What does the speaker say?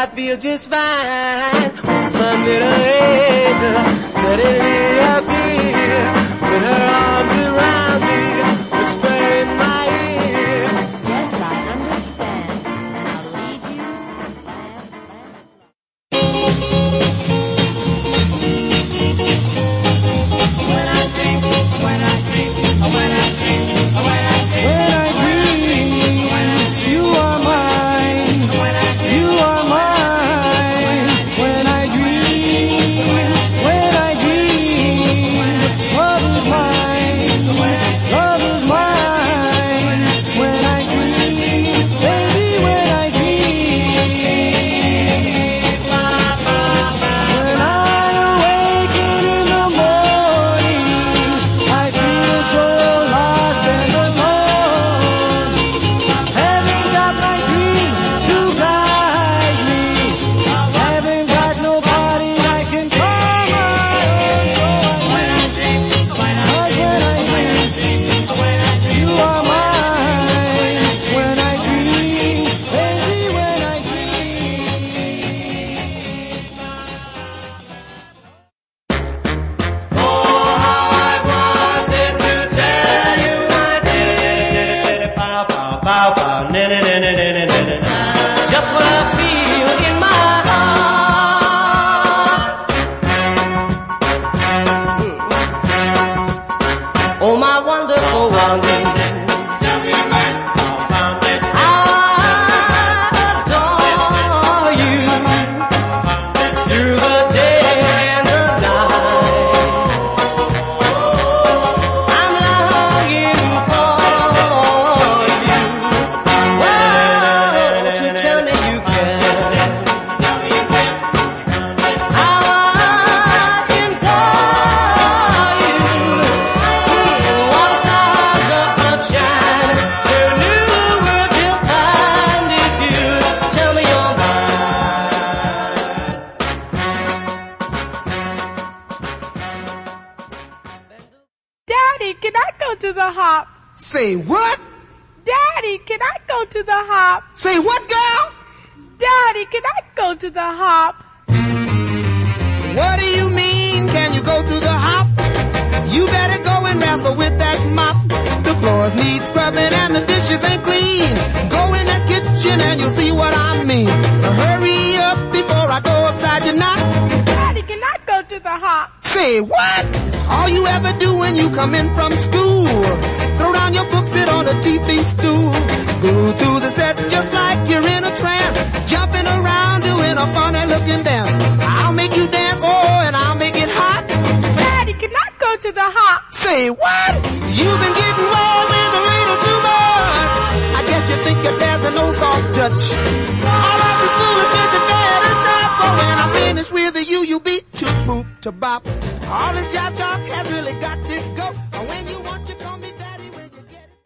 I feel just fine. Some little angel suddenly appeared with her arms around me, whispering in my ear. Yes, I understand, and I'll lead you to When I dream, when I dream, when I dream, when I dream, when I dream, you are mine, you are mine. When I dream, love is mine, love is mine. When I dream, baby, when I dream, when I awaken in the morning, I feel so lost and alone. Haven't got my dream to guide me. Haven't got nobody I can call my own. When I dream, you are mine. When I dream, baby, when I dream. Oh, how I wanted to tell you I did. Bow, bow, bow, bow, na na na na na na na na. Just what I feel in my heart. Oh, my wonderful one. I adore you through the day and the night. I'm longing for you. Whoa, to tell me you care. I implore you. What stars of shine, your new world you'll find if you tell me you're mine. Daddy, can I go to the hop? Say what? Daddy, can I go to the hop? Say what, girl? Daddy, can I go to the hop? What do you mean, can you go to the hop? You better go and wrestle with that mop. The floors need scrubbing and the dishes ain't clean. Go in that kitchen and you'll see what I mean. Hurry up before I go upside your knot. Daddy, can I go to the hop? Say what? All you ever do when you come in from school, throw down your books, sit on a TV stool, glued to the set just like you're in a trance, jumping around doing a funny looking dance. I'll make you dance, oh, and I'll make it hot. Daddy, can I go to the hop? Say what? You've been getting wild with a little too much. I guess you think your dad's an old soft Dutch. All of this foolishness is better stop. For when I finish with you, you'll be to boop to bop. All this job talk has really got to go.